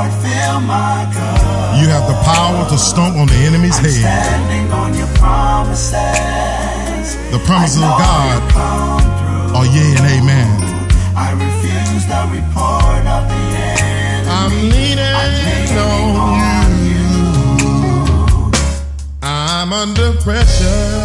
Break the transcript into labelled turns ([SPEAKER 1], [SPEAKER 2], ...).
[SPEAKER 1] fill my cup.
[SPEAKER 2] You have the power to stomp on the enemy's
[SPEAKER 1] I'm
[SPEAKER 2] head.
[SPEAKER 1] Standing on your promises.
[SPEAKER 2] The promises of God are yea and amen.
[SPEAKER 1] I refuse the report of the enemy.
[SPEAKER 2] I'm leaning on you. I'm under pressure.